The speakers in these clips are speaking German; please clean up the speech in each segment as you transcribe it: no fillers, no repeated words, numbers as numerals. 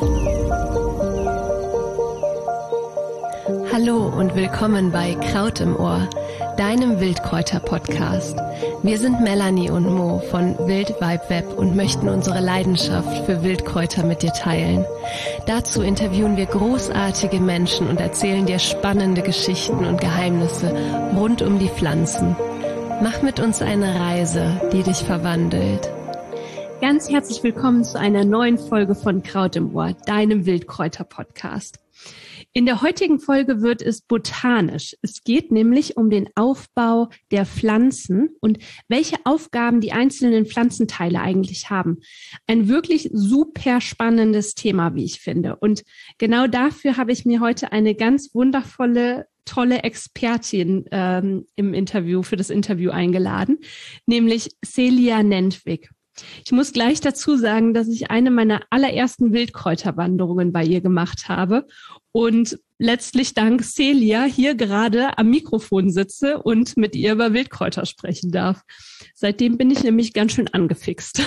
Hallo und willkommen bei Kraut im Ohr, deinem Wildkräuter-Podcast. Wir sind Melanie und Mo von Wild Vibe Web und möchten unsere Leidenschaft für Wildkräuter mit dir teilen. Dazu interviewen wir großartige Menschen und erzählen dir spannende Geschichten und Geheimnisse rund um die Pflanzen. Mach mit uns eine Reise, die dich verwandelt. Ganz herzlich willkommen zu einer neuen Folge von Kraut im Ohr, deinem Wildkräuter-Podcast. In der heutigen Folge wird es botanisch. Es geht nämlich um den Aufbau der Pflanzen und welche Aufgaben die einzelnen Pflanzenteile eigentlich haben. Ein wirklich super spannendes Thema, wie ich finde. Und genau dafür habe ich mir heute eine ganz wundervolle, tolle Expertin für das Interview eingeladen, nämlich Celia Nentwik. Ich muss gleich dazu sagen, dass ich eine meiner allerersten Wildkräuterwanderungen bei ihr gemacht habe und letztlich dank Celia hier gerade am Mikrofon sitze und mit ihr über Wildkräuter sprechen darf. Seitdem bin ich nämlich ganz schön angefixt.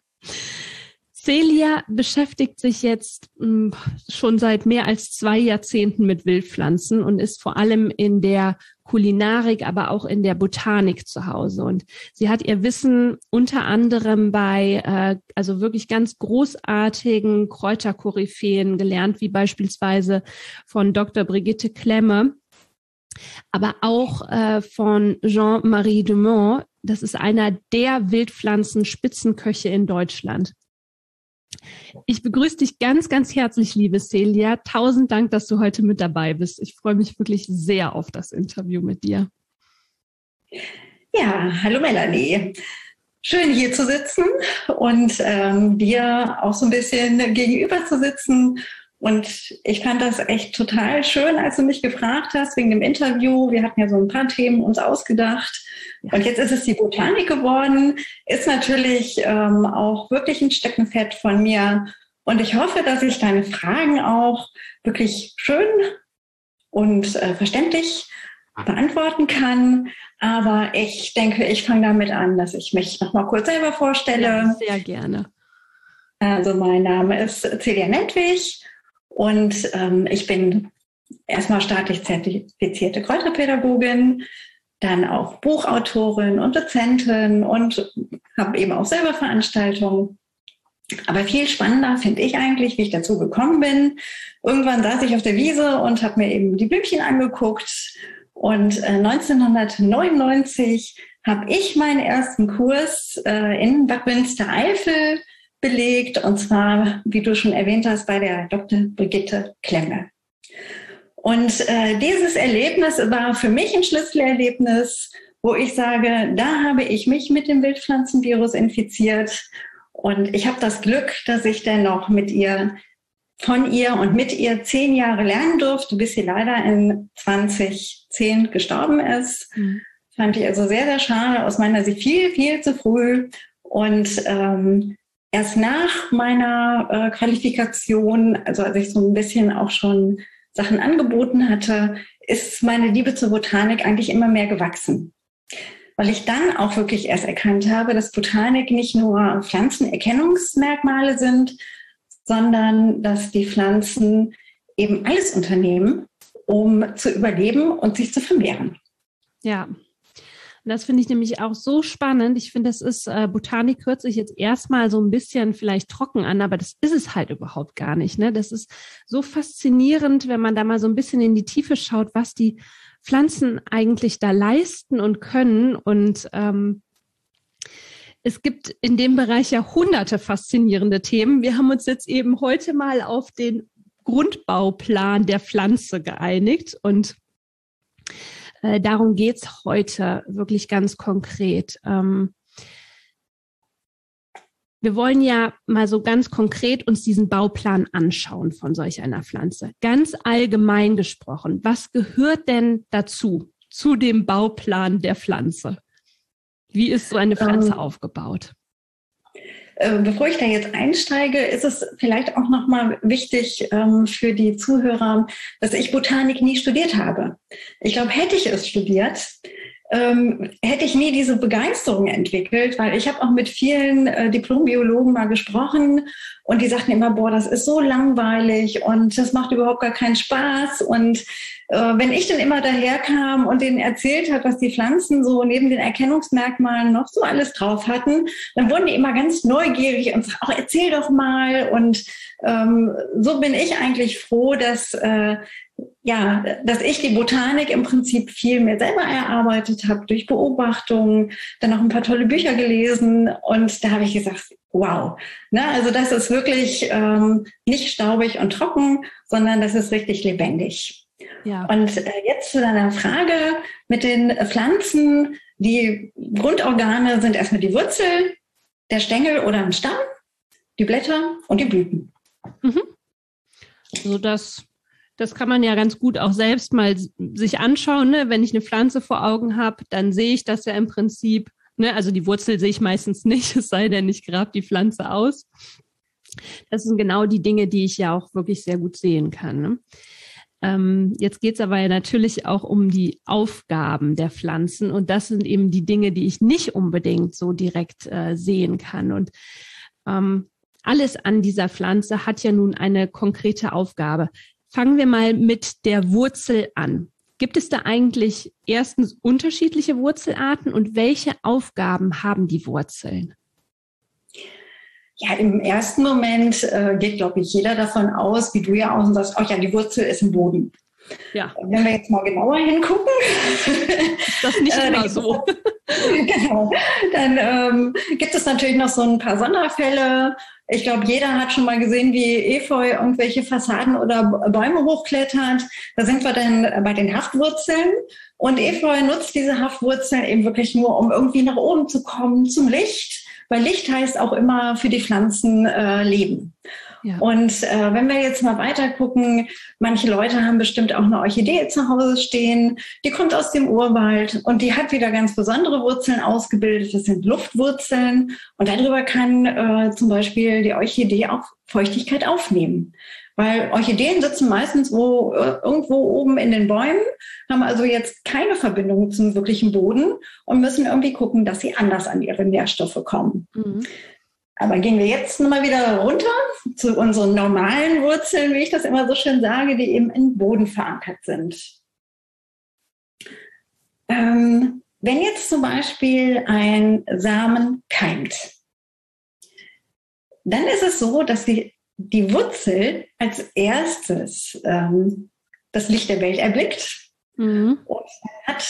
Celia beschäftigt sich jetzt schon seit mehr als 2 Jahrzehnten mit Wildpflanzen und ist vor allem in der Kulinarik, aber auch in der Botanik zu Hause. Und sie hat ihr Wissen unter anderem bei also wirklich ganz großartigen Kräuterkoryphäen gelernt, wie beispielsweise von Dr. Brigitte Klemme, aber auch von Jean-Marie Dumont. Das ist einer der Wildpflanzen-Spitzenköche in Deutschland. Ich begrüße dich ganz, ganz herzlich, liebe Celia. 1000 Dank, dass du heute mit dabei bist. Ich freue mich wirklich sehr auf das Interview mit dir. Ja, hallo Melanie. Schön hier zu sitzen und dir auch so ein bisschen gegenüber zu sitzen. Und ich fand das echt total schön, als du mich gefragt hast wegen dem Interview. Wir hatten ja so ein paar Themen uns ausgedacht. Und jetzt ist es die Botanik geworden. Ist natürlich auch wirklich ein Steckenpferd von mir. Und ich hoffe, dass ich deine Fragen auch wirklich schön und verständlich beantworten kann. Aber ich denke, ich fange damit an, dass ich mich noch mal kurz selber vorstelle. Ja, sehr gerne. Also mein Name ist Celia Nentwik. Und ich bin erstmal staatlich zertifizierte Kräuterpädagogin, dann auch Buchautorin und Dozentin und habe eben auch selber Veranstaltungen. Aber viel spannender finde ich eigentlich, wie ich dazu gekommen bin. Irgendwann saß ich auf der Wiese und habe mir eben die Blümchen angeguckt. Und 1999 habe ich meinen ersten Kurs in Bad Münstereifel belegt, und zwar, wie du schon erwähnt hast, bei der Dr. Brigitte Klemme. Und dieses Erlebnis war für mich ein Schlüsselerlebnis, wo ich sage, da habe ich mich mit dem Wildpflanzenvirus infiziert und ich habe das Glück, dass ich dennoch von ihr und mit ihr 10 Jahre lernen durfte, bis sie leider in 2010 gestorben ist. Fand ich also sehr, sehr schade, aus meiner Sicht viel, viel zu früh. Und erst nach meiner Qualifikation, also als ich so ein bisschen auch schon Sachen angeboten hatte, ist meine Liebe zur Botanik eigentlich immer mehr gewachsen. Weil ich dann auch wirklich erst erkannt habe, dass Botanik nicht nur Pflanzenerkennungsmerkmale sind, sondern dass die Pflanzen eben alles unternehmen, um zu überleben und sich zu vermehren. Ja. Und das finde ich nämlich auch so spannend. Ich finde, das ist, Botanik hört sich jetzt erstmal so ein bisschen vielleicht trocken an, aber das ist es halt überhaupt gar nicht, ne? Das ist so faszinierend, wenn man da mal so ein bisschen in die Tiefe schaut, was die Pflanzen eigentlich da leisten und können. Und es gibt in dem Bereich ja hunderte faszinierende Themen. Wir haben uns jetzt eben heute mal auf den Grundbauplan der Pflanze geeinigt und darum geht's heute wirklich ganz konkret. Wir wollen ja mal so ganz konkret uns diesen Bauplan anschauen von solch einer Pflanze. Ganz allgemein gesprochen, was gehört denn dazu, zu dem Bauplan der Pflanze? Wie ist so eine Pflanze aufgebaut? Bevor ich da jetzt einsteige, ist es vielleicht auch nochmal wichtig für die Zuhörer, dass ich Botanik nie studiert habe. Ich glaube, hätte ich es studiert, hätte ich nie diese Begeisterung entwickelt, weil ich habe auch mit vielen Diplombiologen mal gesprochen und die sagten immer, boah, das ist so langweilig und das macht überhaupt gar keinen Spaß. Und wenn ich dann immer daherkam und denen erzählt habe, was die Pflanzen so neben den Erkennungsmerkmalen noch so alles drauf hatten, dann wurden die immer ganz neugierig und sagten, erzähl doch mal. Und so bin ich eigentlich froh, dass ich die Botanik im Prinzip viel mehr selber erarbeitet habe durch Beobachtungen, dann noch ein paar tolle Bücher gelesen und da habe ich gesagt, wow, also das ist wirklich nicht staubig und trocken, sondern das ist richtig lebendig. Ja. Und jetzt zu deiner Frage mit den Pflanzen, die Grundorgane sind erstmal die Wurzel, der Stängel oder ein Stamm, die Blätter und die Blüten. Mhm. Also das kann man ja ganz gut auch selbst mal sich anschauen. Ne? Wenn ich eine Pflanze vor Augen habe, dann sehe ich das ja im Prinzip. Ne? Also die Wurzel sehe ich meistens nicht, es sei denn, ich grabe die Pflanze aus. Das sind genau die Dinge, die ich ja auch wirklich sehr gut sehen kann. Ne? Jetzt geht es aber ja natürlich auch um die Aufgaben der Pflanzen. Und das sind eben die Dinge, die ich nicht unbedingt so direkt sehen kann. Und alles an dieser Pflanze hat ja nun eine konkrete Aufgabe. Fangen wir mal mit der Wurzel an. Gibt es da eigentlich erstens unterschiedliche Wurzelarten und welche Aufgaben haben die Wurzeln? Ja, im ersten Moment geht, glaube ich, jeder davon aus, wie du ja auch sagst, die Wurzel ist im Boden. Ja. Wenn wir jetzt mal genauer hingucken. Ist das nicht immer so? Genau. Dann gibt es natürlich noch so ein paar Sonderfälle. Ich glaube, jeder hat schon mal gesehen, wie Efeu irgendwelche Fassaden oder Bäume hochklettert. Da sind wir dann bei den Haftwurzeln. Und Efeu nutzt diese Haftwurzeln eben wirklich nur, um irgendwie nach oben zu kommen, zum Licht. Weil Licht heißt auch immer für die Pflanzen Leben. Ja. Und wenn wir jetzt mal weiter gucken, manche Leute haben bestimmt auch eine Orchidee zu Hause stehen, die kommt aus dem Urwald und die hat wieder ganz besondere Wurzeln ausgebildet, das sind Luftwurzeln und darüber kann zum Beispiel die Orchidee auch Feuchtigkeit aufnehmen. Weil Orchideen sitzen meistens irgendwo oben in den Bäumen, haben also jetzt keine Verbindung zum wirklichen Boden und müssen irgendwie gucken, dass sie anders an ihre Nährstoffe kommen. Mhm. Aber gehen wir jetzt nochmal wieder runter zu unseren normalen Wurzeln, wie ich das immer so schön sage, die eben im Boden verankert sind. Wenn jetzt zum Beispiel ein Samen keimt, dann ist es so, dass die Wurzel als erstes das Licht der Welt erblickt und hat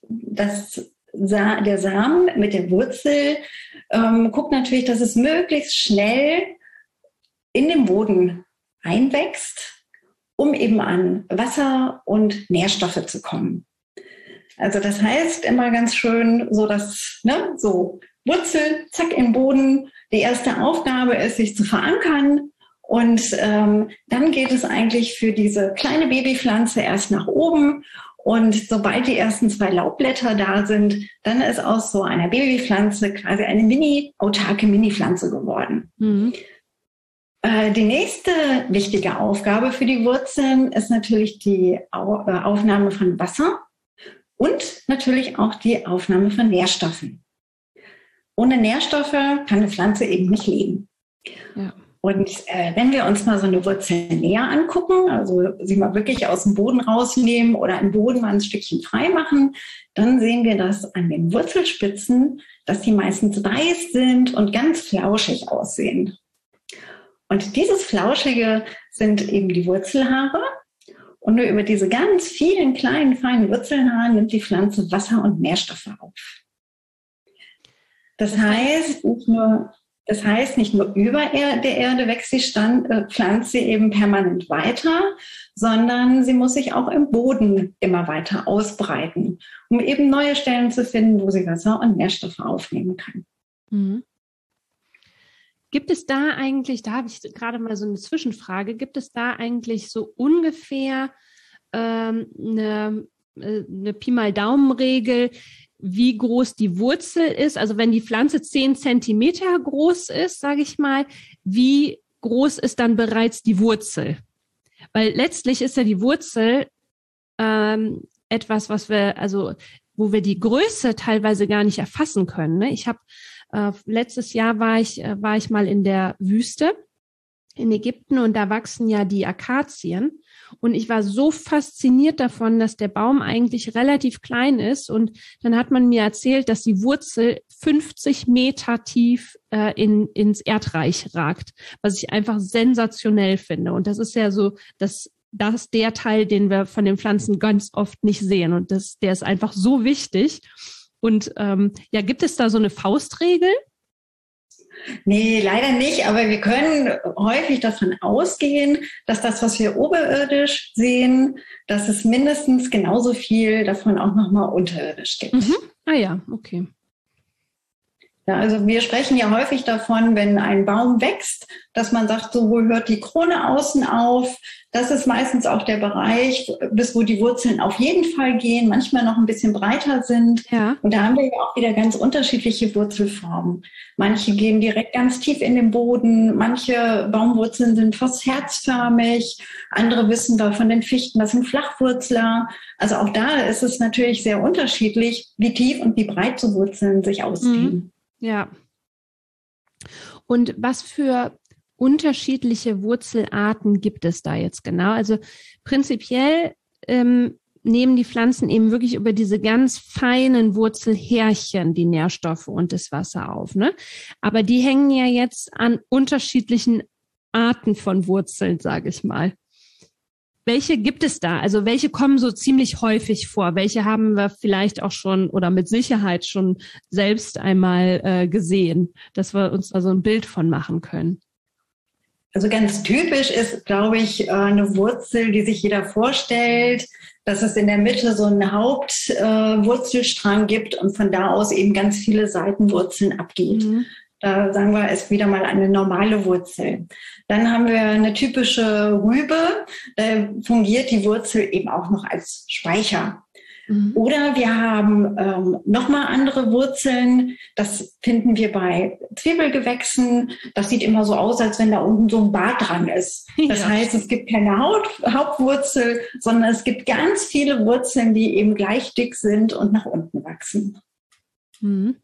der Samen mit der Wurzel guckt natürlich, dass es möglichst schnell in den Boden einwächst, um eben an Wasser und Nährstoffe zu kommen. Also das heißt immer ganz schön so, dass Wurzel, zack, im Boden. Die erste Aufgabe ist, sich zu verankern. Und dann geht es eigentlich für diese kleine Babypflanze erst nach oben. Und sobald die ersten 2 Laubblätter da sind, dann ist aus so einer Babypflanze quasi eine autarke Mini-Pflanze geworden. Mhm. Die nächste wichtige Aufgabe für die Wurzeln ist natürlich die Aufnahme von Wasser und natürlich auch die Aufnahme von Nährstoffen. Ohne Nährstoffe kann eine Pflanze eben nicht leben. Ja. Und wenn wir uns mal so eine Wurzel näher angucken, also sie mal wirklich aus dem Boden rausnehmen oder im Boden mal ein Stückchen frei machen, dann sehen wir das an den Wurzelspitzen, dass die meistens weiß sind und ganz flauschig aussehen. Und dieses Flauschige sind eben die Wurzelhaare. Und nur über diese ganz vielen kleinen, feinen Wurzelhaare nimmt die Pflanze Wasser und Nährstoffe auf. Das heißt, nicht nur über der Erde wächst die Pflanze eben permanent weiter, sondern sie muss sich auch im Boden immer weiter ausbreiten, um eben neue Stellen zu finden, wo sie Wasser und Nährstoffe aufnehmen kann. Mhm. Gibt es da eigentlich, da habe ich gerade mal so eine Zwischenfrage, gibt es da eigentlich so ungefähr eine Pi mal Daumen-Regel, wie groß die Wurzel ist? Also wenn die Pflanze 10 Zentimeter groß ist, sage ich mal, wie groß ist dann bereits die Wurzel? Weil letztlich ist ja die Wurzel etwas, was wir, also wo wir die Größe teilweise gar nicht erfassen können. Ne? Ich habe letztes Jahr war ich mal in der Wüste in Ägypten und da wachsen ja die Akazien. Und ich war so fasziniert davon, dass der Baum eigentlich relativ klein ist. Und dann hat man mir erzählt, dass die Wurzel 50 Meter tief ins Erdreich ragt, was ich einfach sensationell finde. Und das ist ja so, das ist der Teil, den wir von den Pflanzen ganz oft nicht sehen. Und der ist einfach so wichtig. Und gibt es da so eine Faustregel? Nee, leider nicht, aber wir können häufig davon ausgehen, dass das, was wir oberirdisch sehen, dass es mindestens genauso viel davon auch nochmal unterirdisch gibt. Mhm. Ah ja, okay. Ja, also wir sprechen ja häufig davon, wenn ein Baum wächst, dass man sagt, so wo hört die Krone außen auf. Das ist meistens auch der Bereich, bis wo die Wurzeln auf jeden Fall gehen, manchmal noch ein bisschen breiter sind. Ja. Und da haben wir ja auch wieder ganz unterschiedliche Wurzelformen. Manche gehen direkt ganz tief in den Boden, manche Baumwurzeln sind fast herzförmig, andere wissen wir von den Fichten, das sind Flachwurzler. Also auch da ist es natürlich sehr unterschiedlich, wie tief und wie breit so Wurzeln sich ausdehnen. Ja. Und was für unterschiedliche Wurzelarten gibt es da jetzt genau? Also prinzipiell nehmen die Pflanzen eben wirklich über diese ganz feinen Wurzelhärchen die Nährstoffe und das Wasser auf, ne? Aber die hängen ja jetzt an unterschiedlichen Arten von Wurzeln, sage ich mal. Welche gibt es da? Also welche kommen so ziemlich häufig vor? Welche haben wir vielleicht auch schon oder mit Sicherheit schon selbst einmal gesehen, dass wir uns da so ein Bild von machen können? Also ganz typisch ist, glaube ich, eine Wurzel, die sich jeder vorstellt, dass es in der Mitte so einen Hauptwurzelstrang gibt und von da aus eben ganz viele Seitenwurzeln abgeht. Mhm. Da sagen wir, ist wieder mal eine normale Wurzel. Dann haben wir eine typische Rübe. Da fungiert die Wurzel eben auch noch als Speicher. Mhm. Oder wir haben nochmal andere Wurzeln. Das finden wir bei Zwiebelgewächsen. Das sieht immer so aus, als wenn da unten so ein Bart dran ist. Das heißt, es gibt keine Hauptwurzel, sondern es gibt ganz viele Wurzeln, die eben gleich dick sind und nach unten wachsen. Mhm.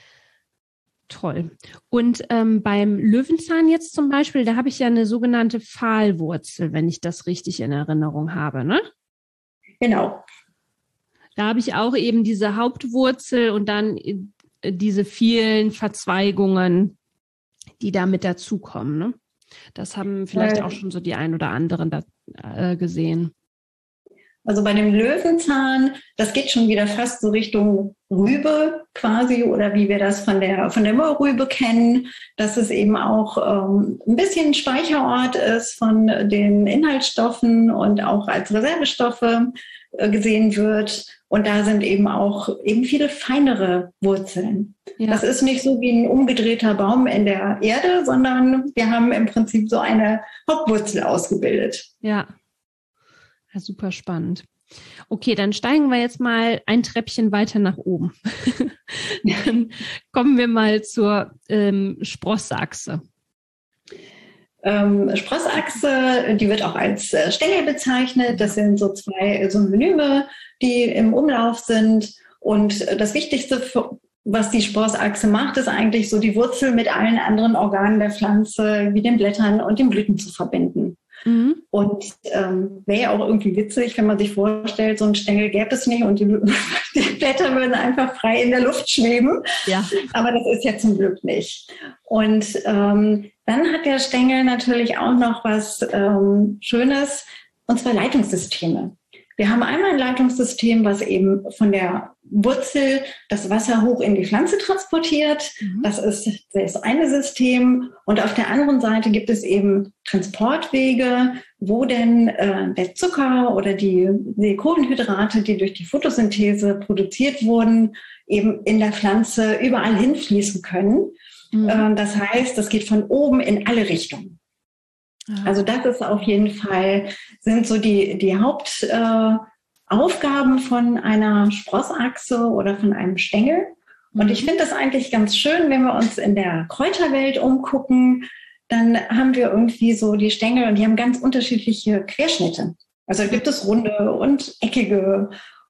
Toll. Und beim Löwenzahn jetzt zum Beispiel, da habe ich ja eine sogenannte Pfahlwurzel, wenn ich das richtig in Erinnerung habe, ne? Genau. Da habe ich auch eben diese Hauptwurzel und dann diese vielen Verzweigungen, die da mit dazukommen, ne? Das haben vielleicht auch schon so die ein oder anderen da gesehen. Also bei dem Löwenzahn, das geht schon wieder fast so Richtung Rübe quasi oder wie wir das von der Mohrrübe kennen, dass es eben auch ein bisschen Speicherort ist von den Inhaltsstoffen und auch als Reservestoffe gesehen wird. Und da sind eben auch eben viele feinere Wurzeln. Ja. Das ist nicht so wie ein umgedrehter Baum in der Erde, sondern wir haben im Prinzip so eine Hauptwurzel ausgebildet. Ja. Ja, super spannend. Okay, dann steigen wir jetzt mal ein Treppchen weiter nach oben. Dann kommen wir mal zur Sprossachse. Sprossachse, die wird auch als Stängel bezeichnet. Das sind so zwei Synonyme, die im Umlauf sind. Und das Wichtigste, was die Sprossachse macht, ist eigentlich so die Wurzel mit allen anderen Organen der Pflanze, wie den Blättern und den Blüten zu verbinden. Mhm. Und wäre ja auch irgendwie witzig, wenn man sich vorstellt, so ein Stängel gäbe es nicht und die Blätter würden einfach frei in der Luft schweben. Ja. Aber das ist ja zum Glück nicht. Und dann hat der Stängel natürlich auch noch was Schönes, und zwar Leitungssysteme. Wir haben einmal ein Leitungssystem, was eben von der Wurzel das Wasser hoch in die Pflanze transportiert. Mhm. Das ist das eine System. Und auf der anderen Seite gibt es eben Transportwege, wo denn der Zucker oder die Kohlenhydrate, die durch die Photosynthese produziert wurden, eben in der Pflanze überall hinfließen können. Mhm. Das heißt, das geht von oben in alle Richtungen. Also das ist auf jeden Fall, sind so die Hauptaufgaben von einer Sprossachse oder von einem Stängel. Und ich finde das eigentlich ganz schön, wenn wir uns in der Kräuterwelt umgucken, dann haben wir irgendwie so die Stängel und die haben ganz unterschiedliche Querschnitte. Also gibt es runde und eckige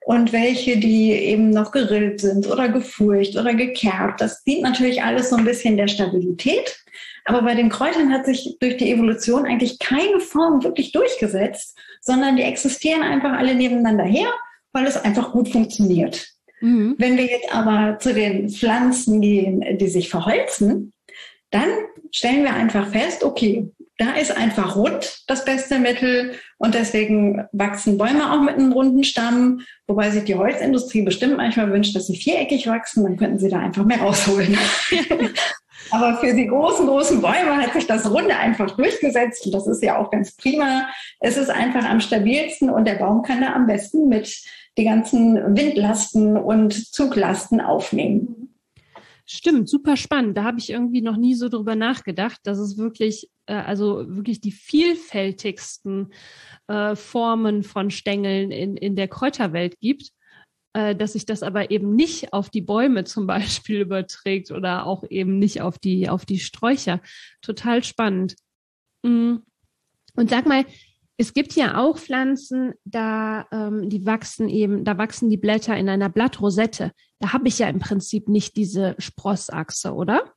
und welche, die eben noch gerillt sind oder gefurcht oder gekerbt. Das dient natürlich alles so ein bisschen der Stabilität. Aber bei den Kräutern hat sich durch die Evolution eigentlich keine Form wirklich durchgesetzt, sondern die existieren einfach alle nebeneinander her, weil es einfach gut funktioniert. Mhm. Wenn wir jetzt aber zu den Pflanzen gehen, die sich verholzen, dann stellen wir einfach fest, okay, da ist einfach rund das beste Mittel und deswegen wachsen Bäume auch mit einem runden Stamm, wobei sich die Holzindustrie bestimmt manchmal wünscht, dass sie viereckig wachsen, dann könnten sie da einfach mehr rausholen. Aber für die großen Bäume hat sich das Runde einfach durchgesetzt und das ist ja auch ganz prima. Es ist einfach am stabilsten und der Baum kann da am besten mit die ganzen Windlasten und Zuglasten aufnehmen. Stimmt, super spannend. Da habe ich irgendwie noch nie so drüber nachgedacht, dass es wirklich, wirklich die vielfältigsten Formen von Stängeln in der Kräuterwelt gibt, dass sich das aber eben nicht auf die Bäume zum Beispiel überträgt oder auch eben nicht auf die Sträucher. Total spannend. Und sag mal, es gibt ja auch Pflanzen, da wachsen die Blätter in einer Blattrosette. Da habe ich ja im Prinzip nicht diese Sprossachse, oder?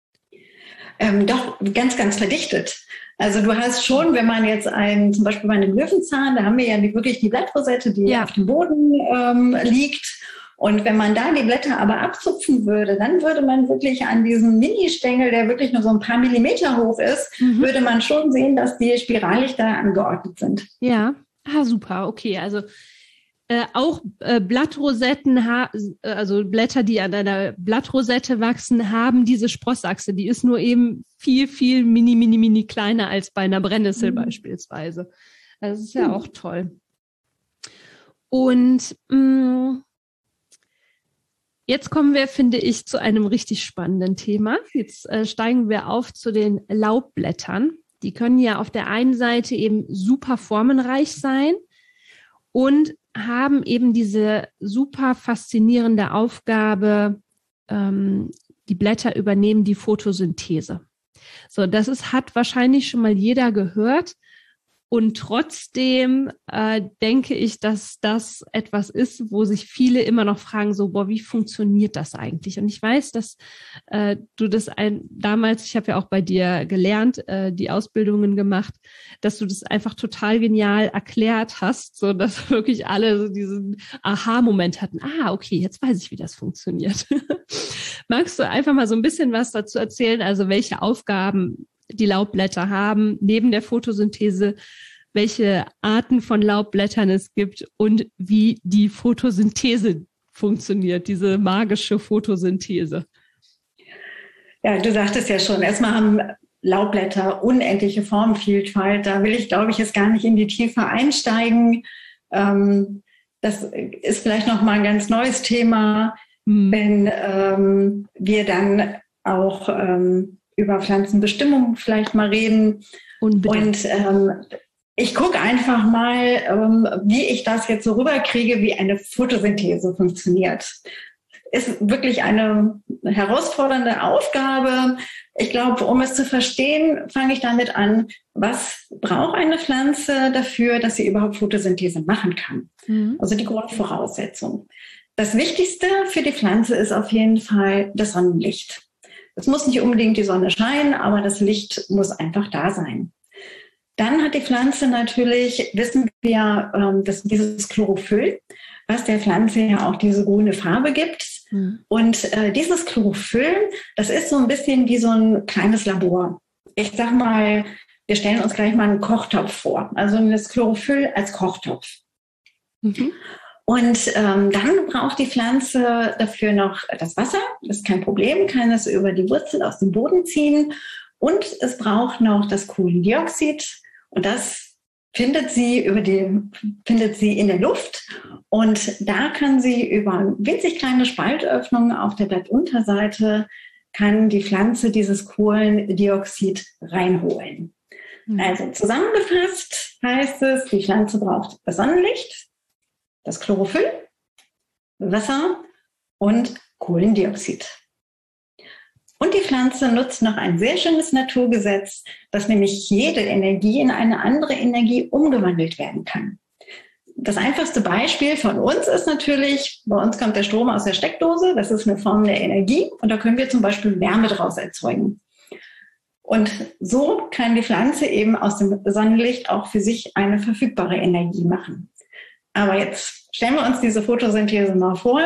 Doch, ganz, ganz verdichtet. Also du hast schon, wenn man jetzt zum Beispiel bei einem Löwenzahn, da haben wir ja wirklich die Blattrosette, die auf dem Boden liegt. Und wenn man da die Blätter aber abzupfen würde, dann würde man wirklich an diesem Mini-Stängel, der wirklich nur so ein paar Millimeter hoch ist, würde man schon sehen, dass die spiralig da angeordnet sind. Ja, super, okay. Also auch Blattrosetten, also Blätter, die an einer Blattrosette wachsen, haben diese Sprossachse. Die ist nur eben viel mini kleiner als bei einer Brennnessel beispielsweise. Das ist ja auch toll. Und jetzt kommen wir, finde ich, zu einem richtig spannenden Thema. Jetzt steigen wir auf zu den Laubblättern. Die können ja auf der einen Seite eben super formenreich sein und haben eben diese super faszinierende Aufgabe, die Blätter übernehmen die Photosynthese. So, hat wahrscheinlich schon mal jeder gehört. Und trotzdem denke ich, dass das etwas ist, wo sich viele immer noch fragen, so, wie funktioniert das eigentlich? Und ich weiß, dass du das damals, ich habe ja auch bei dir gelernt, die Ausbildungen gemacht, dass du das einfach total genial erklärt hast, so dass wirklich alle so diesen Aha-Moment hatten. Okay, jetzt weiß ich, wie das funktioniert. Magst du einfach mal so ein bisschen was dazu erzählen? Also welche Aufgaben die Laubblätter haben, neben der Photosynthese, welche Arten von Laubblättern es gibt und wie die Photosynthese funktioniert, diese magische Photosynthese. Ja, du sagtest ja schon, erstmal haben Laubblätter unendliche Formvielfalt. Da will ich, glaube ich, jetzt gar nicht in die Tiefe einsteigen. Das ist vielleicht noch mal ein ganz neues Thema, wenn wir dann auch über Pflanzenbestimmung vielleicht mal reden. Und ich gucke einfach mal, wie ich das jetzt so rüberkriege, wie eine Photosynthese funktioniert. Ist wirklich eine herausfordernde Aufgabe. Ich glaube, um es zu verstehen, fange ich damit an, was braucht eine Pflanze dafür, dass sie überhaupt Photosynthese machen kann. Also die Grundvoraussetzung. Das Wichtigste für die Pflanze ist auf jeden Fall das Sonnenlicht. Es muss nicht unbedingt die Sonne scheinen, aber das Licht muss einfach da sein. Dann hat die Pflanze natürlich, wissen wir, dass dieses Chlorophyll, was der Pflanze ja auch diese grüne Farbe gibt. Und dieses Chlorophyll, das ist so ein bisschen wie so ein kleines Labor. Ich sag mal, wir stellen uns gleich mal einen Kochtopf vor. Also das Chlorophyll als Kochtopf. Und dann braucht die Pflanze dafür noch das Wasser. Das ist kein Problem, kann es über die Wurzel aus dem Boden ziehen. Und es braucht noch das Kohlendioxid. Und das findet sie in der Luft. Und da kann sie über winzig kleine Spaltöffnungen auf der Blattunterseite, kann die Pflanze dieses Kohlendioxid reinholen. Also zusammengefasst heißt es, die Pflanze braucht das Sonnenlicht, das Chlorophyll, Wasser und Kohlendioxid. Und die Pflanze nutzt noch ein sehr schönes Naturgesetz, dass nämlich jede Energie in eine andere Energie umgewandelt werden kann. das einfachste Beispiel von uns ist natürlich, bei uns kommt der Strom aus der Steckdose, das ist eine Form der Energie und da können wir zum Beispiel Wärme draus erzeugen. Und so kann die Pflanze eben aus dem Sonnenlicht auch für sich eine verfügbare Energie machen. Aber jetzt stellen wir uns diese Photosynthese mal vor.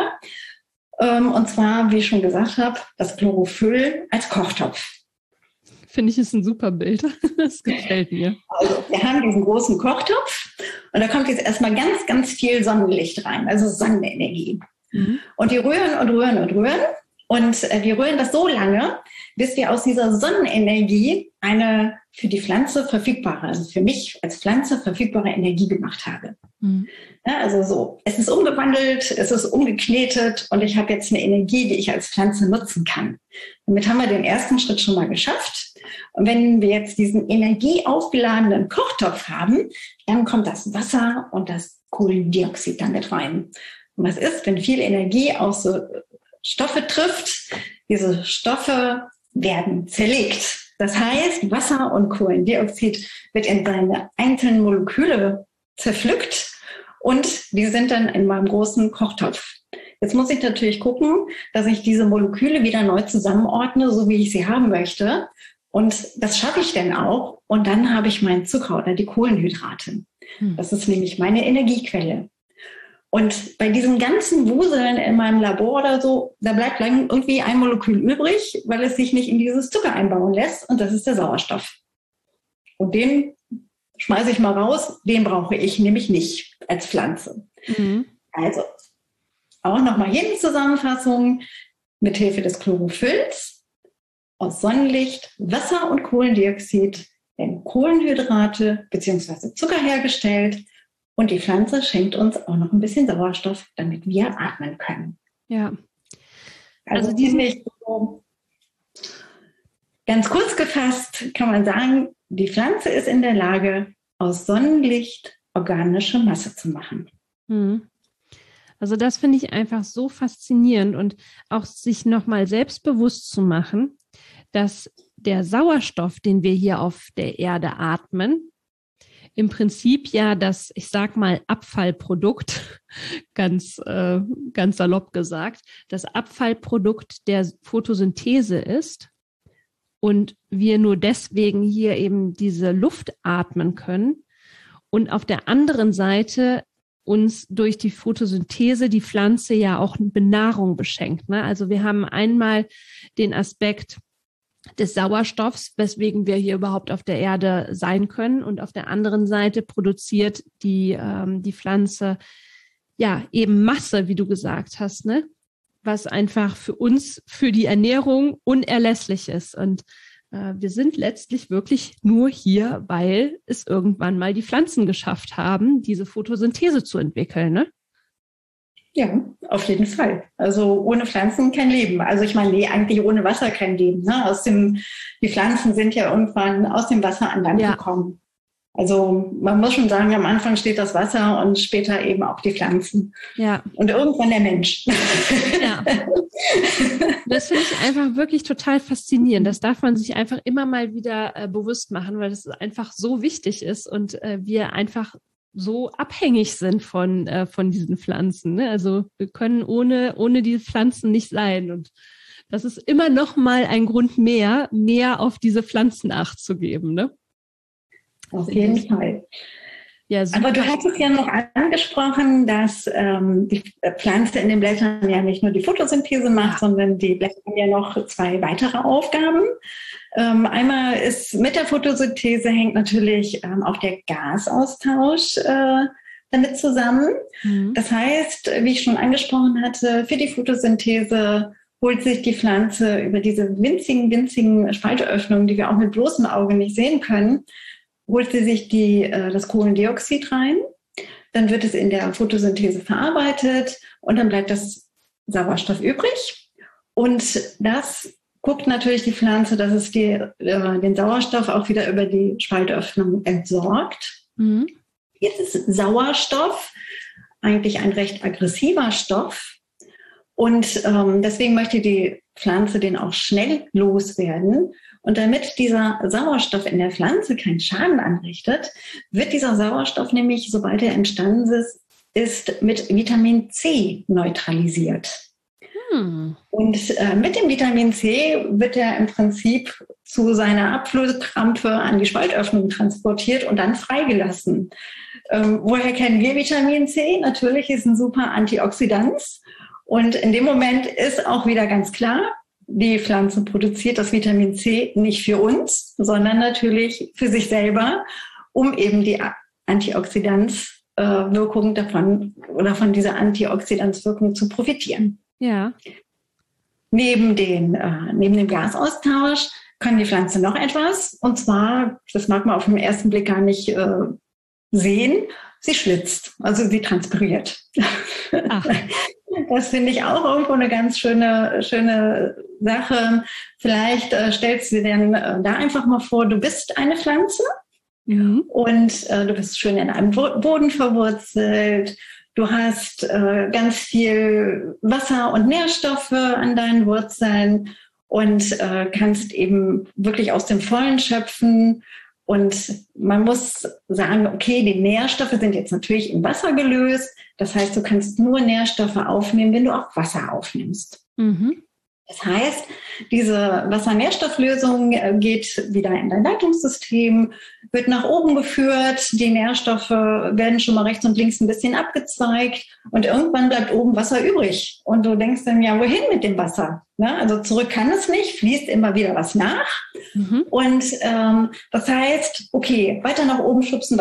Und zwar, wie ich schon gesagt habe, das Chlorophyll als Kochtopf. Finde ich, ist ein super Bild. Das gefällt mir. Also wir haben diesen großen Kochtopf und da kommt jetzt erstmal ganz, ganz viel Sonnenlicht rein, also Sonnenenergie. Mhm. Und die rühren und rühren und rühren. Und wir rühren das so lange, bis wir aus dieser Sonnenenergie eine für die Pflanze verfügbare, also für mich als Pflanze verfügbare Energie gemacht habe. Mhm. Ja, also so, es ist umgewandelt, es ist umgeknetet und ich habe jetzt eine Energie, die ich als Pflanze nutzen kann. Damit haben wir den ersten Schritt schon mal geschafft. Und wenn wir jetzt diesen energieaufgeladenen Kochtopf haben, dann kommt das Wasser und das Kohlendioxid damit rein. Und was ist, wenn viel Energie aus so Stoffe trifft? Diese Stoffe werden zerlegt. Das heißt, Wasser und Kohlendioxid wird in seine einzelnen Moleküle zerpflückt und die sind dann in meinem großen Kochtopf. Jetzt muss ich natürlich gucken, dass ich diese Moleküle wieder neu zusammenordne, so wie ich sie haben möchte. Und das schaffe ich dann auch. Und dann habe ich meinen Zucker oder die Kohlenhydrate. Das ist nämlich meine Energiequelle. Und bei diesem ganzen Wuseln in meinem Labor oder so, da bleibt lang irgendwie ein Molekül übrig, weil es sich nicht in dieses Zucker einbauen lässt. Und das ist der Sauerstoff. Und den schmeiße ich mal raus. Den brauche ich nämlich nicht als Pflanze. Mhm. Also auch nochmal hier die Zusammenfassung. Mithilfe des Chlorophylls aus Sonnenlicht, Wasser und Kohlendioxid werden Kohlenhydrate bzw. Zucker hergestellt. Und die Pflanze schenkt uns auch noch ein bisschen Sauerstoff, damit wir atmen können. Ja. Also so ganz kurz gefasst kann man sagen, die Pflanze ist in der Lage, aus Sonnenlicht organische Masse zu machen. Also das finde ich einfach so faszinierend und auch sich nochmal selbstbewusst zu machen, dass der Sauerstoff, den wir hier auf der Erde atmen, im Prinzip ja das, ich sag mal, Abfallprodukt, ganz salopp gesagt, das Abfallprodukt der Photosynthese ist und wir nur deswegen hier eben diese Luft atmen können und auf der anderen Seite uns durch die Photosynthese die Pflanze ja auch eine Benahrung beschenkt. Ne? Also wir haben einmal den Aspekt des Sauerstoffs, weswegen wir hier überhaupt auf der Erde sein können. Und auf der anderen Seite produziert die Pflanze ja eben Masse, wie du gesagt hast, ne? Was einfach für uns, für die Ernährung unerlässlich ist. Und wir sind letztlich wirklich nur hier, weil es irgendwann mal die Pflanzen geschafft haben, diese Photosynthese zu entwickeln, ne? Ja, auf jeden Fall. Also ohne Pflanzen kein Leben. Also ich meine, eigentlich ohne Wasser kein Leben. Ne? Die Pflanzen sind ja irgendwann aus dem Wasser an Land gekommen. Also man muss schon sagen, am Anfang steht das Wasser und später eben auch die Pflanzen. Ja. Und irgendwann der Mensch. Ja. Das finde ich einfach wirklich total faszinierend. Das darf man sich einfach immer mal wieder bewusst machen, weil das einfach so wichtig ist und wir einfach so abhängig sind von diesen Pflanzen. Ne? Also wir können ohne die Pflanzen nicht sein. Und das ist immer noch mal ein Grund mehr auf diese Pflanzen Acht zu geben. Ne? Auf jeden Fall. Ja, aber du hattest ja noch angesprochen, dass die Pflanze in den Blättern ja nicht nur die Photosynthese macht, sondern die Blätter haben ja noch 2 weitere Aufgaben. Einmal ist mit der Photosynthese hängt natürlich auch der Gasaustausch damit zusammen. Mhm. Das heißt, wie ich schon angesprochen hatte, für die Photosynthese holt sich die Pflanze über diese winzigen Spaltöffnungen, die wir auch mit bloßem Auge nicht sehen können, holt sie sich das Kohlendioxid rein. Dann wird es in der Photosynthese verarbeitet und dann bleibt das Sauerstoff übrig. Und das guckt natürlich die Pflanze, dass es den Sauerstoff auch wieder über die Spaltöffnung entsorgt. Mhm. Jetzt ist Sauerstoff eigentlich ein recht aggressiver Stoff. Und deswegen möchte die Pflanze den auch schnell loswerden. Und damit dieser Sauerstoff in der Pflanze keinen Schaden anrichtet, wird dieser Sauerstoff nämlich, sobald er entstanden ist, mit Vitamin C neutralisiert. Und mit dem Vitamin C wird er im Prinzip zu seiner Abflussrampe an die Spaltöffnung transportiert und dann freigelassen. Woher kennen wir Vitamin C? Natürlich ist ein super Antioxidant. Und in dem Moment ist auch wieder ganz klar, die Pflanze produziert das Vitamin C nicht für uns, sondern natürlich für sich selber, um eben die Antioxidanzwirkung davon oder von dieser Antioxidanzwirkung zu profitieren. Ja. Neben dem Gasaustausch kann die Pflanze noch etwas. Und zwar, das mag man auf den ersten Blick gar nicht sehen, sie schwitzt, also sie transpiriert. Ach. Das finde ich auch irgendwo eine ganz schöne Sache. Vielleicht stellst du dir dann da einfach mal vor, du bist eine Pflanze und du bist schön in einem Boden verwurzelt. Du hast ganz viel Wasser und Nährstoffe an deinen Wurzeln und kannst eben wirklich aus dem Vollen schöpfen. Und man muss sagen, okay, die Nährstoffe sind jetzt natürlich im Wasser gelöst. Das heißt, du kannst nur Nährstoffe aufnehmen, wenn du auch Wasser aufnimmst. Mhm. Das heißt, diese Wasser-Nährstofflösung geht wieder in dein Leitungssystem, wird nach oben geführt, die Nährstoffe werden schon mal rechts und links ein bisschen abgezweigt und irgendwann bleibt oben Wasser übrig. Und du denkst dann, ja, wohin mit dem Wasser? Ne? Also zurück kann es nicht, fließt immer wieder was nach. Mhm. Und das heißt, okay, weiter nach oben schubsen.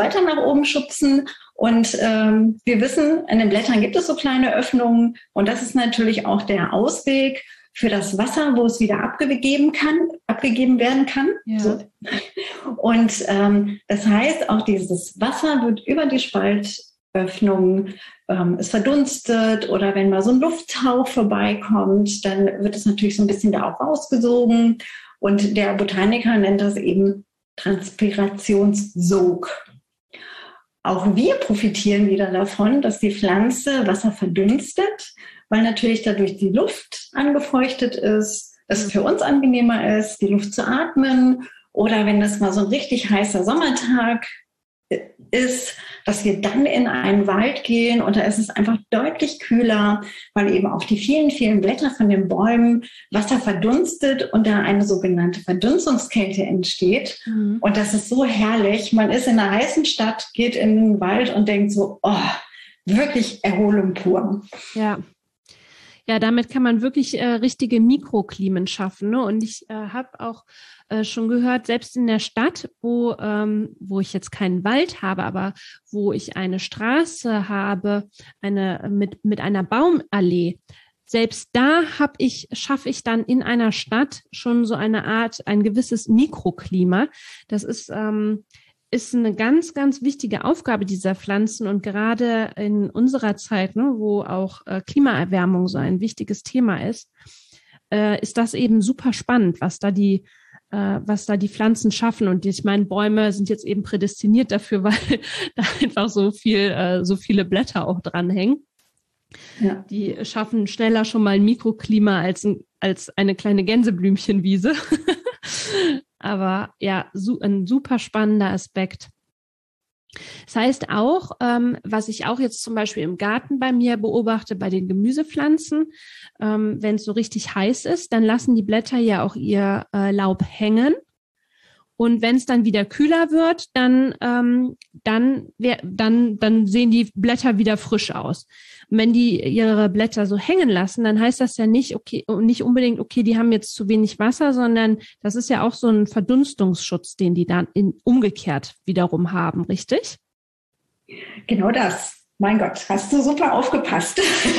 Und wir wissen, in den Blättern gibt es so kleine Öffnungen und das ist natürlich auch der Ausweg für das Wasser, wo es wieder abgegeben werden kann. Ja. So. Und das heißt, auch dieses Wasser wird über die Spaltöffnung, es verdunstet oder wenn mal so ein Lufthauch vorbeikommt, dann wird es natürlich so ein bisschen da auch rausgesogen. Und der Botaniker nennt das eben Transpirationssog. Auch wir profitieren wieder davon, dass die Pflanze Wasser verdunstet, weil natürlich dadurch die Luft angefeuchtet ist, es für uns angenehmer ist, die Luft zu atmen. Oder wenn das mal so ein richtig heißer Sommertag ist, dass wir dann in einen Wald gehen und da ist es einfach deutlich kühler, weil eben auch die vielen, vielen Blätter von den Bäumen Wasser verdunstet und da eine sogenannte Verdunstungskälte entsteht. Mhm. Und das ist so herrlich. Man ist in einer heißen Stadt, geht in den Wald und denkt so, oh, wirklich Erholung pur. Ja. Ja, damit kann man wirklich richtige Mikroklimen schaffen. Ne? Und ich habe auch schon gehört, selbst in der Stadt, wo ich jetzt keinen Wald habe, aber wo ich eine Straße habe, mit einer Baumallee, selbst da schaffe ich dann in einer Stadt schon so ein gewisses Mikroklima. Das ist eine ganz, ganz wichtige Aufgabe dieser Pflanzen und gerade in unserer Zeit, ne, wo auch Klimaerwärmung so ein wichtiges Thema ist das eben super spannend, was da die Pflanzen schaffen. Und ich meine, Bäume sind jetzt eben prädestiniert dafür, weil da einfach so viele Blätter auch dranhängen. Ja. Die schaffen schneller schon mal ein Mikroklima als eine kleine Gänseblümchenwiese. Aber ja, ein super spannender Aspekt. Das heißt auch, was ich auch jetzt zum Beispiel im Garten bei mir beobachte, bei den Gemüsepflanzen, wenn es so richtig heiß ist, dann lassen die Blätter ja auch ihr Laub hängen. Und wenn es dann wieder kühler wird, dann sehen die Blätter wieder frisch aus. Und wenn die ihre Blätter so hängen lassen, dann heißt das ja nicht unbedingt, okay, die haben jetzt zu wenig Wasser, sondern das ist ja auch so ein Verdunstungsschutz, den die dann umgekehrt wiederum haben, richtig? Genau das. Mein Gott, hast du super aufgepasst.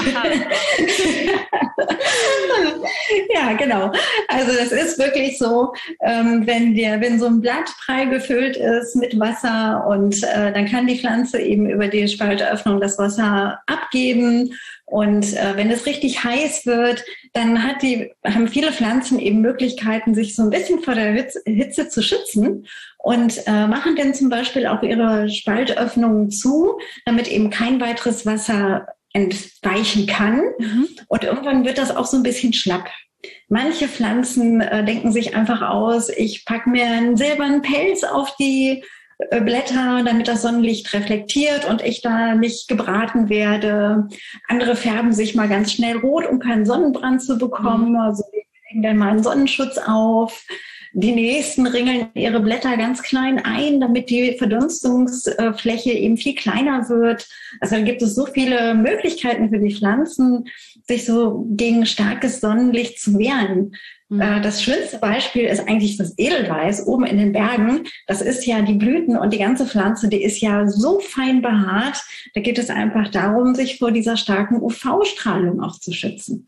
Ja, genau. Also das ist wirklich so, wenn so ein Blatt prall gefüllt ist mit Wasser und dann kann die Pflanze eben über die Spaltöffnung das Wasser abgeben. Und wenn es richtig heiß wird, dann haben viele Pflanzen eben Möglichkeiten, sich so ein bisschen vor der Hitze zu schützen und machen dann zum Beispiel auch ihre Spaltöffnungen zu, damit eben kein weiteres Wasser entweichen kann. Mhm. Und irgendwann wird das auch so ein bisschen schlapp. Manche Pflanzen denken sich einfach aus, ich packe mir einen silbernen Pelz auf die Blätter, damit das Sonnenlicht reflektiert und ich da nicht gebraten werde. Andere färben sich mal ganz schnell rot, um keinen Sonnenbrand zu bekommen. Also die legen dann mal einen Sonnenschutz auf. Die nächsten ringeln ihre Blätter ganz klein ein, damit die Verdunstungsfläche eben viel kleiner wird. Also da gibt es so viele Möglichkeiten für die Pflanzen, sich so gegen starkes Sonnenlicht zu wehren. Das schönste Beispiel ist eigentlich das Edelweiß oben in den Bergen. Das ist ja die Blüten und die ganze Pflanze, die ist ja so fein behaart. Da geht es einfach darum, sich vor dieser starken UV-Strahlung auch zu schützen.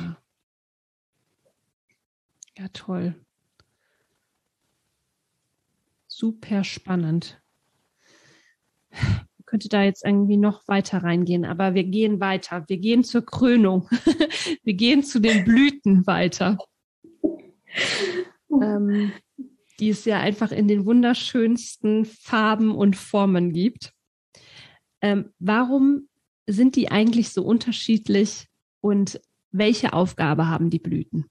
Ja, toll. Super spannend. Ich könnte da jetzt irgendwie noch weiter reingehen, aber wir gehen weiter. Wir gehen zur Krönung. Wir gehen zu den Blüten weiter. Die es ja einfach in den wunderschönsten Farben und Formen gibt. Warum sind die eigentlich so unterschiedlich und welche Aufgabe haben die Blüten?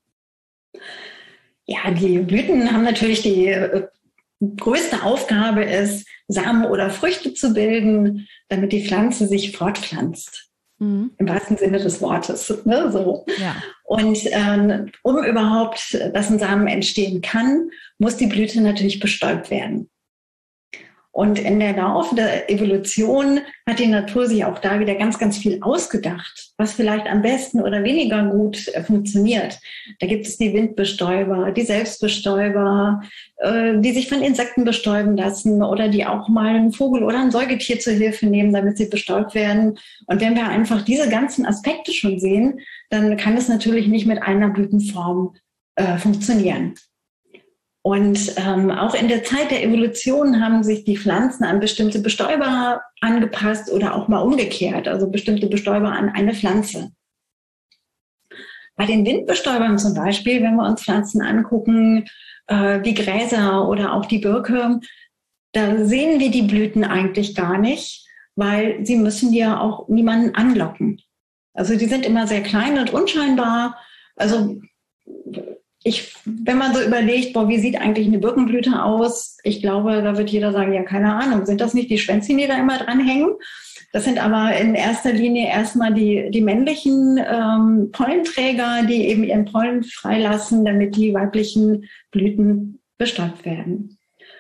Ja, die Blüten haben natürlich die größte Aufgabe ist, Samen oder Früchte zu bilden, damit die Pflanze sich fortpflanzt. Im wahrsten Sinne des Wortes. Ne? So. Ja. Und um überhaupt, dass ein Samen entstehen kann, muss die Blüte natürlich bestäubt werden. Und in der Laufe der Evolution hat die Natur sich auch da wieder ganz, ganz viel ausgedacht, was vielleicht am besten oder weniger gut funktioniert. Da gibt es die Windbestäuber, die Selbstbestäuber, die sich von Insekten bestäuben lassen oder die auch mal einen Vogel oder ein Säugetier zur Hilfe nehmen, damit sie bestäubt werden. Und wenn wir einfach diese ganzen Aspekte schon sehen, dann kann es natürlich nicht mit einer Blütenform funktionieren. Und auch in der Zeit der Evolution haben sich die Pflanzen an bestimmte Bestäuber angepasst oder auch mal umgekehrt, also bestimmte Bestäuber an eine Pflanze. Bei den Windbestäubern zum Beispiel, wenn wir uns Pflanzen angucken, wie Gräser oder auch die Birke, da sehen wir die Blüten eigentlich gar nicht, weil sie müssen ja auch niemanden anlocken. Also die sind immer sehr klein und unscheinbar. Also wenn man so überlegt, wie sieht eigentlich eine Birkenblüte aus? Ich glaube, da wird jeder sagen, ja, keine Ahnung, sind das nicht die Schwänzchen, die da immer dranhängen? Das sind aber in erster Linie erstmal die männlichen Pollenträger, die eben ihren Pollen freilassen, damit die weiblichen Blüten bestäubt werden.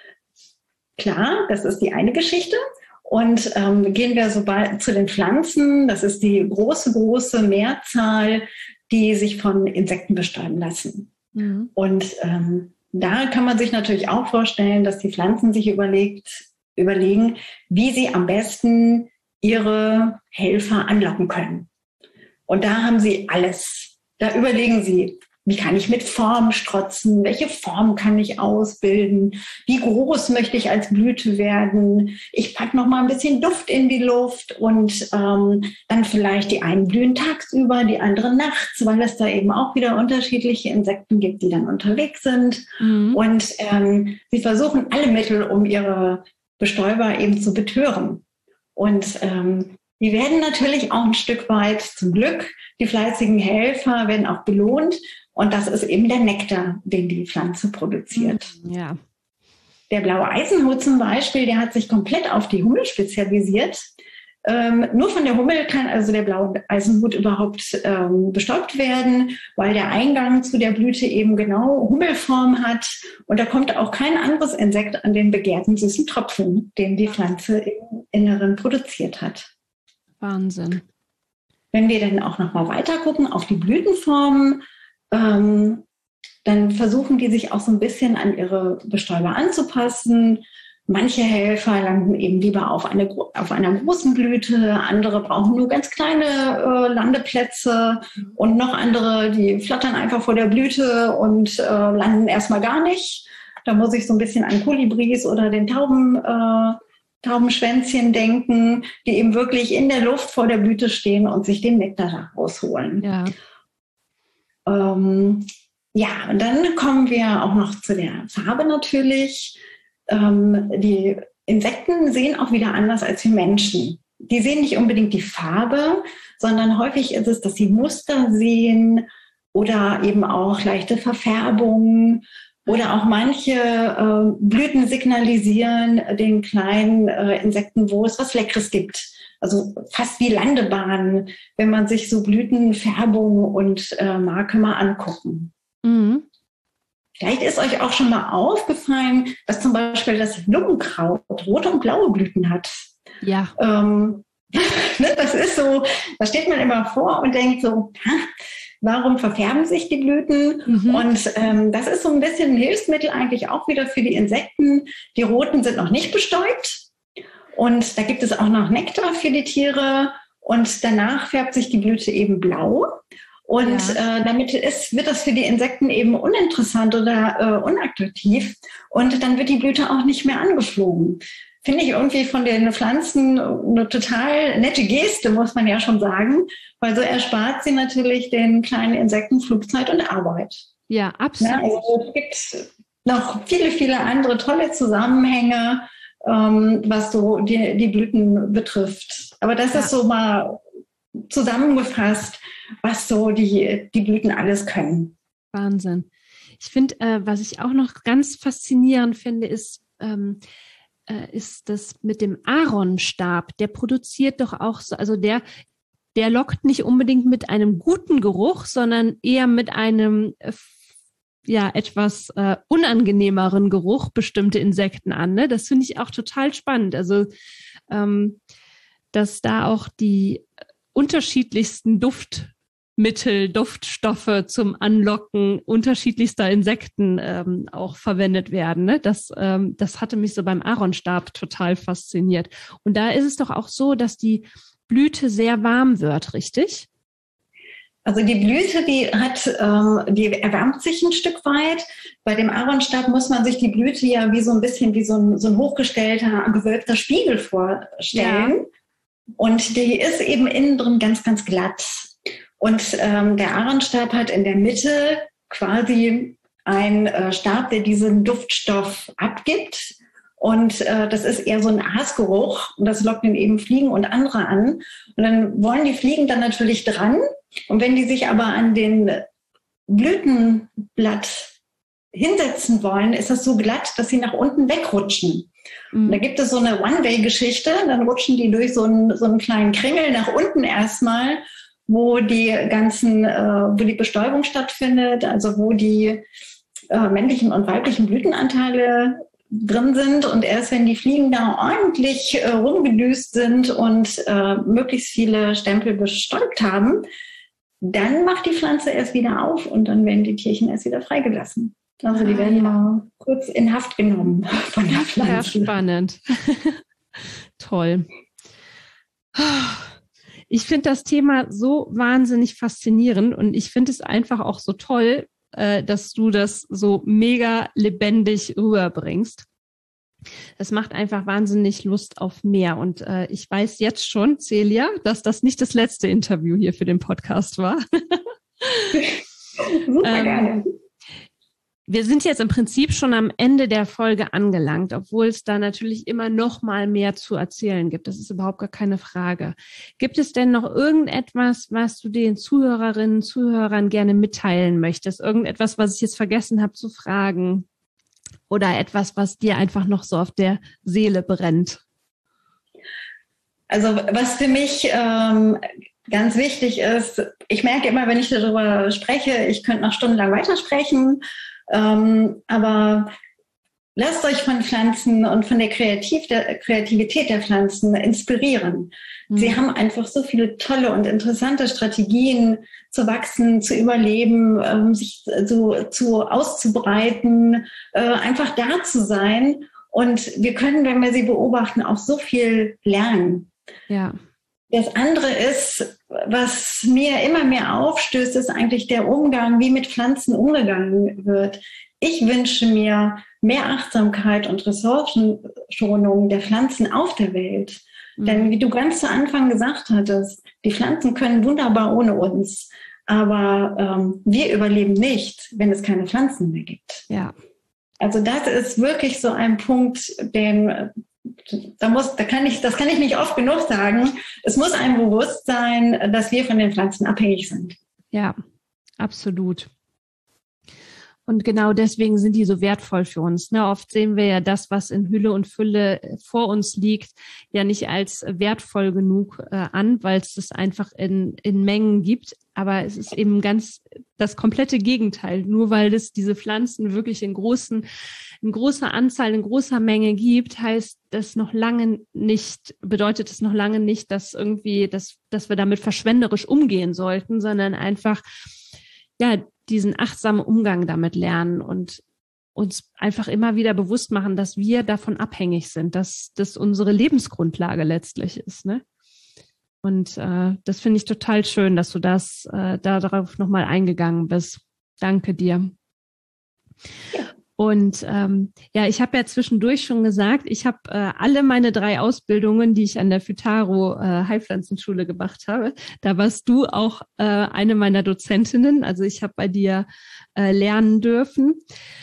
Klar, das ist die eine Geschichte. Und gehen wir so zu den Pflanzen. Das ist die große Mehrzahl, die sich von Insekten bestäuben lassen. Und da kann man sich natürlich auch vorstellen, dass die Pflanzen sich überlegen, wie sie am besten ihre Helfer anlocken können. Und da haben sie alles. Da überlegen sie, wie kann ich mit Form strotzen? Welche Form kann ich ausbilden? Wie groß möchte ich als Blüte werden? Ich packe noch mal ein bisschen Duft in die Luft und dann vielleicht die einen blühen tagsüber, die anderen nachts, weil es da eben auch wieder unterschiedliche Insekten gibt, die dann unterwegs sind. Und sie versuchen alle Mittel, um ihre Bestäuber eben zu betören. Und die werden natürlich auch ein Stück weit, zum Glück, die fleißigen Helfer werden auch belohnt. Und das ist eben der Nektar, den die Pflanze produziert. Ja. Der blaue Eisenhut zum Beispiel, der hat sich komplett auf die Hummel spezialisiert. Nur von der Hummel kann also der blaue Eisenhut überhaupt bestäubt werden, weil der Eingang zu der Blüte eben genau Hummelform hat. Und da kommt auch kein anderes Insekt an den begehrten süßen Tropfen, den die Pflanze im Inneren produziert hat. Wahnsinn. Wenn wir dann auch noch mal weiter gucken auf die Blütenformen, dann versuchen die sich auch so ein bisschen an ihre Bestäuber anzupassen. Manche Helfer landen eben lieber auf einer großen Blüte, andere brauchen nur ganz kleine Landeplätze und noch andere, die flattern einfach vor der Blüte und landen erstmal gar nicht. Da muss ich so ein bisschen an Kolibris oder den Taubenschwänzchen denken, die eben wirklich in der Luft vor der Blüte stehen und sich den Nektar rausholen. Ja. Und dann kommen wir auch noch zu der Farbe natürlich. Die Insekten sehen auch wieder anders als wir Menschen. Die sehen nicht unbedingt die Farbe, sondern häufig ist es, dass sie Muster sehen, oder eben auch leichte Verfärbungen. Oder auch manche Blüten signalisieren den kleinen Insekten, wo es was Leckeres gibt. Also fast wie Landebahnen, wenn man sich so Blütenfärbung und Marke mal angucken. Mhm. Vielleicht ist euch auch schon mal aufgefallen, dass zum Beispiel das Lungenkraut rote und blaue Blüten hat. Ja. Das ist so, da steht man immer vor und denkt so, warum verfärben sich die Blüten? Mhm. Und das ist so ein bisschen ein Hilfsmittel eigentlich auch wieder für die Insekten. Die roten sind noch nicht bestäubt. Und da gibt es auch noch Nektar für die Tiere. Und danach färbt sich die Blüte eben blau. Und damit wird das für die Insekten eben uninteressant oder unattraktiv. Und dann wird die Blüte auch nicht mehr angeflogen. Finde ich irgendwie von den Pflanzen eine total nette Geste, muss man ja schon sagen. Weil so erspart sie natürlich den kleinen Insekten Flugzeit und Arbeit. Ja, absolut. Ja, also es gibt noch viele, viele andere tolle Zusammenhänge, was so die Blüten betrifft. Aber das ist so mal zusammengefasst, was so die Blüten alles können. Wahnsinn. Ich finde, was ich auch noch ganz faszinierend finde, ist das mit dem Aaronstab. Der produziert doch auch so, also der lockt nicht unbedingt mit einem guten Geruch, sondern eher mit einem etwas unangenehmeren Geruch bestimmte Insekten an. Ne? Das finde ich auch total spannend. Also, dass da auch die unterschiedlichsten Duftstoffe zum Anlocken unterschiedlichster Insekten auch verwendet werden. Ne? Das hatte mich so beim Aaronstab total fasziniert. Und da ist es doch auch so, dass die Blüte sehr warm wird, richtig? Also die Blüte, die erwärmt sich ein Stück weit. Bei dem Aaronstab muss man sich die Blüte ja wie so ein bisschen wie so ein hochgestellter, gewölbter Spiegel vorstellen. Ja. Und die ist eben innen drin ganz, ganz glatt. Und der Aaronstab hat in der Mitte quasi einen Stab, der diesen Duftstoff abgibt. Und das ist eher so ein Aasgeruch. Und das lockt dann eben Fliegen und andere an. Und dann wollen die Fliegen dann natürlich dran. Und wenn die sich aber an den Blütenblatt hinsetzen wollen, ist das so glatt, dass sie nach unten wegrutschen. Mhm. Und da gibt es so eine One-Way-Geschichte. Dann rutschen die durch so einen kleinen Kringel nach unten erstmal, wo die Bestäubung stattfindet, also wo die männlichen und weiblichen Blütenanteile drin sind. Und erst wenn die Fliegen da ordentlich rumgedüst sind und möglichst viele Stempel bestäubt haben, dann macht die Pflanze erst wieder auf und dann werden die Tierchen erst wieder freigelassen. Also die werden mal kurz in Haft genommen von der Pflanze. Ja, spannend. Toll. Ich finde das Thema so wahnsinnig faszinierend und ich finde es einfach auch so toll, dass du das so mega lebendig rüberbringst. Das macht einfach wahnsinnig Lust auf mehr. Und ich weiß jetzt schon, Celia, dass das nicht das letzte Interview hier für den Podcast war. Super gerne. Wir sind jetzt im Prinzip schon am Ende der Folge angelangt, obwohl es da natürlich immer noch mal mehr zu erzählen gibt. Das ist überhaupt gar keine Frage. Gibt es denn noch irgendetwas, was du den Zuhörerinnen und Zuhörern gerne mitteilen möchtest? Irgendetwas, was ich jetzt vergessen habe zu fragen? Oder etwas, was dir einfach noch so auf der Seele brennt? Also was für mich ganz wichtig ist, ich merke immer, wenn ich darüber spreche, ich könnte noch stundenlang weitersprechen, aber lasst euch von Pflanzen und von der Kreativität der Pflanzen inspirieren. Mhm. Sie haben einfach so viele tolle und interessante Strategien zu wachsen, zu überleben, sich auszubreiten, einfach da zu sein. Und wir können, wenn wir sie beobachten, auch so viel lernen. Ja. Das andere ist, was mir immer mehr aufstößt, ist eigentlich der Umgang, wie mit Pflanzen umgegangen wird. Ich wünsche mir mehr Achtsamkeit und Ressourcenschonung der Pflanzen auf der Welt. Mhm. Denn wie du ganz zu Anfang gesagt hattest, die Pflanzen können wunderbar ohne uns. Aber wir überleben nicht, wenn es keine Pflanzen mehr gibt. Ja. Also das ist wirklich so ein Punkt, das kann ich nicht oft genug sagen. Es muss einem bewusst sein, dass wir von den Pflanzen abhängig sind. Ja, absolut. Und genau deswegen sind die so wertvoll für uns. Ne? Oft sehen wir ja das, was in Hülle und Fülle vor uns liegt, ja nicht als wertvoll genug an, weil es das einfach in Mengen gibt. Aber es ist eben ganz das komplette Gegenteil. Nur weil es diese Pflanzen wirklich in großer Anzahl, in großer Menge gibt, bedeutet es noch lange nicht, dass wir damit verschwenderisch umgehen sollten, sondern einfach, ja, diesen achtsamen Umgang damit lernen und uns einfach immer wieder bewusst machen, dass wir davon abhängig sind, dass das unsere Lebensgrundlage letztlich ist, ne? Und das finde ich total schön, dass du darauf nochmal eingegangen bist. Danke dir. Ja. Und ich habe ja zwischendurch schon gesagt, ich habe alle meine 3 Ausbildungen, die ich an der Phytaro Heilpflanzenschule gemacht habe, da warst du auch eine meiner Dozentinnen. Also ich habe bei dir lernen dürfen.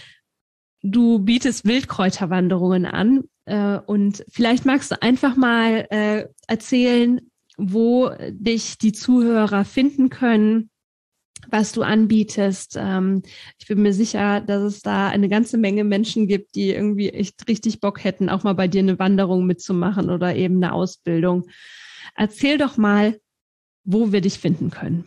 Du bietest Wildkräuterwanderungen an und vielleicht magst du einfach mal erzählen, wo dich die Zuhörer finden können, was du anbietest. Ich bin mir sicher, dass es da eine ganze Menge Menschen gibt, die irgendwie echt richtig Bock hätten, auch mal bei dir eine Wanderung mitzumachen oder eben eine Ausbildung. Erzähl doch mal, wo wir dich finden können.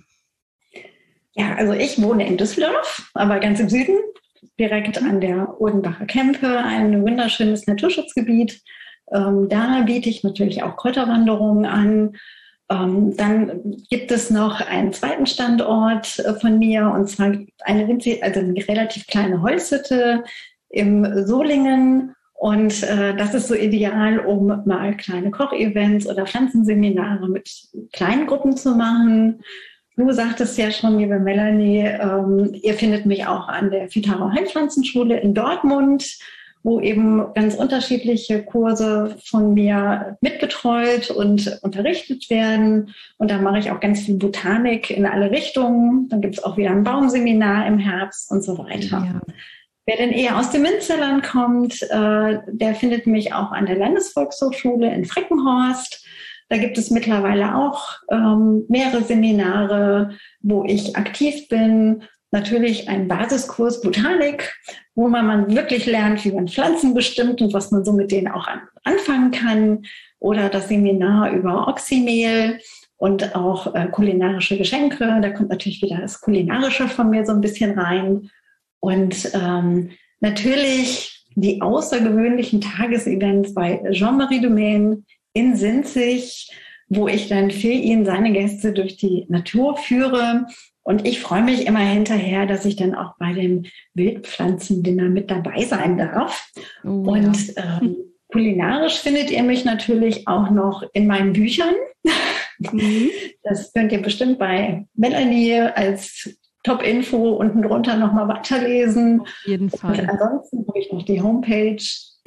Ja, also ich wohne in Düsseldorf, aber ganz im Süden, direkt an der Odenbacher Kempe, ein wunderschönes Naturschutzgebiet. Da biete ich natürlich auch Kräuterwanderungen an. Dann gibt es noch einen zweiten Standort von mir, und zwar eine relativ kleine Holzhütte im Solingen. Und das ist so ideal, um mal kleine Kochevents oder Pflanzenseminare mit kleinen Gruppen zu machen. Du sagtest ja schon, liebe Melanie, ihr findet mich auch an der Phytaro Heilpflanzenschule in Dortmund, wo eben ganz unterschiedliche Kurse von mir mitbetreut und unterrichtet werden. Und da mache ich auch ganz viel Botanik in alle Richtungen. Dann gibt es auch wieder ein Baumseminar im Herbst und so weiter. Ja. Wer denn eher aus dem Münsterland kommt, der findet mich auch an der Landesvolkshochschule in Freckenhorst. Da gibt es mittlerweile auch mehrere Seminare, wo ich aktiv bin. Natürlich ein Basiskurs Botanik, wo man wirklich lernt, wie man Pflanzen bestimmt und was man so mit denen auch anfangen kann. Oder das Seminar über Oxymehl und auch kulinarische Geschenke. Da kommt natürlich wieder das Kulinarische von mir so ein bisschen rein. Und natürlich die außergewöhnlichen Tagesevents bei Jean-Marie Domaine in Sinzig, wo ich dann für ihn seine Gäste durch die Natur führe. Und ich freue mich immer hinterher, dass ich dann auch bei dem Wildpflanzendinner mit dabei sein darf. Oh, und kulinarisch findet ihr mich natürlich auch noch in meinen Büchern. Mhm. Das könnt ihr bestimmt bei Melanie als Top-Info unten drunter nochmal weiterlesen. Auf jeden Fall. Und ansonsten habe ich noch die Homepage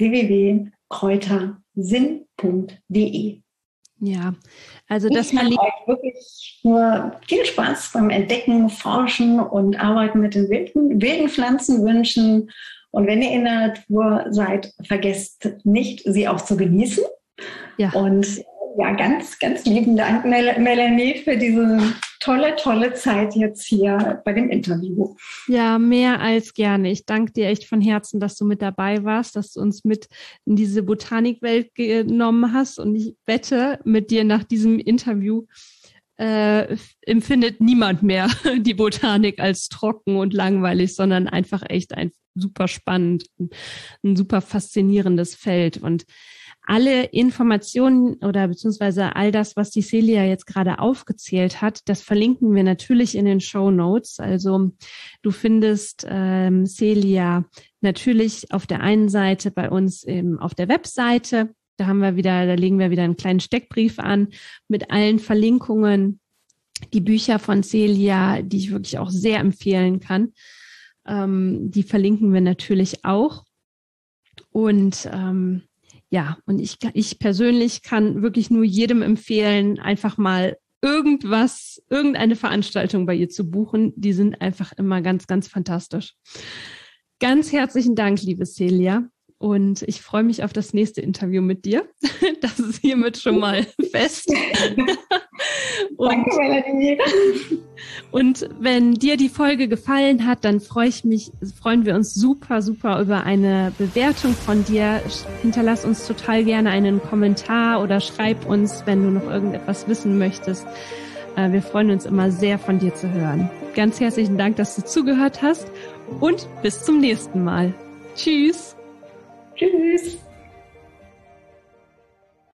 www.kräutersinn.de. Ja, also das kann euch wirklich nur viel Spaß beim Entdecken, Forschen und Arbeiten mit den wilden Pflanzen wünschen. Und wenn ihr in der Natur seid, vergesst nicht, sie auch zu genießen. Ja. Und ja, ganz, ganz lieben Dank, Melanie, für diese tolle Zeit jetzt hier bei dem Interview. Ja, mehr als gerne. Ich danke dir echt von Herzen, dass du mit dabei warst, dass du uns mit in diese Botanikwelt genommen hast. Und ich wette, mit dir nach diesem Interview empfindet niemand mehr die Botanik als trocken und langweilig, sondern einfach echt ein super spannend, ein super faszinierendes Feld. Und alle Informationen oder beziehungsweise all das, was die Celia jetzt gerade aufgezählt hat, das verlinken wir natürlich in den Shownotes. Also du findest Celia natürlich auf der einen Seite bei uns auf der Webseite. Da legen wir wieder einen kleinen Steckbrief an mit allen Verlinkungen. Die Bücher von Celia, die ich wirklich auch sehr empfehlen kann, die verlinken wir natürlich auch. Und und ich persönlich kann wirklich nur jedem empfehlen, einfach mal irgendeine Veranstaltung bei ihr zu buchen. Die sind einfach immer ganz, ganz fantastisch. Ganz herzlichen Dank, liebe Celia. Und ich freue mich auf das nächste Interview mit dir. Das ist hiermit schon mal fest. Danke, Melanie. Und wenn dir die Folge gefallen hat, dann freuen wir uns super, super über eine Bewertung von dir. Hinterlass uns total gerne einen Kommentar oder schreib uns, wenn du noch irgendetwas wissen möchtest. Wir freuen uns immer sehr, von dir zu hören. Ganz herzlichen Dank, dass du zugehört hast und bis zum nächsten Mal. Tschüss. Tschüss.